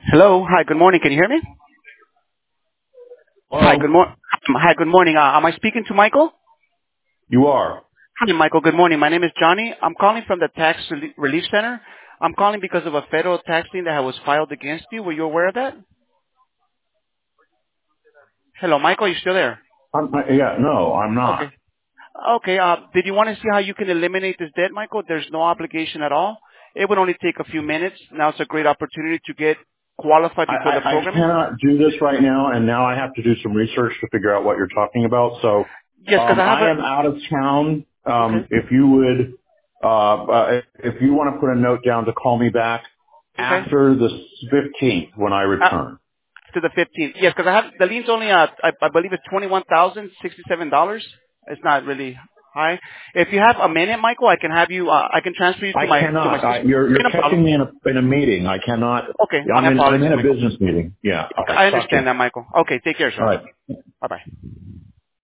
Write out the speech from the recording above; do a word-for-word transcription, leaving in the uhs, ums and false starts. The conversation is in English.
Hello. Hi, good morning. Can you hear me? Hi, good Hello? morning. Hi, good morning. Uh, am I speaking to Michael? You are. Hi, Michael. Good morning. My name is Johnny. I'm calling from the Tax Rel- Relief Center. I'm calling because of a federal tax lien that was filed against you. Were you aware of that? Hello, Michael. You still there? I'm, I, yeah, no, I'm Okay. not. Okay. Uh, did you want to see how you can eliminate this debt, Michael? There's no obligation at all. It would only take a few minutes. Now it's a great opportunity to get qualified I, before the I, I program. cannot do this right now, and now I have to do some research to figure out what you're talking about. So Yes, because um, I have I a. am out of town. Okay. Um, if you would, uh, uh, if you want to put a note down to call me back Okay. after the fifteenth when I Uh, return. To the fifteenth. Yes, because I have the lien's only uh I, I believe it's twenty one thousand sixty seven dollars. It's not really high. If you have a minute, Michael, I can have you. Uh, I can transfer you I to my to my cannot. I, sister. you're Okay, you're no catching problem. me in a in a meeting. I cannot. Okay, I'm my in I'm apologies, in a Michael. business meeting. Yeah. Okay. I Talk to you. understand that, Michael. Okay, take care, All sir. right. Bye bye.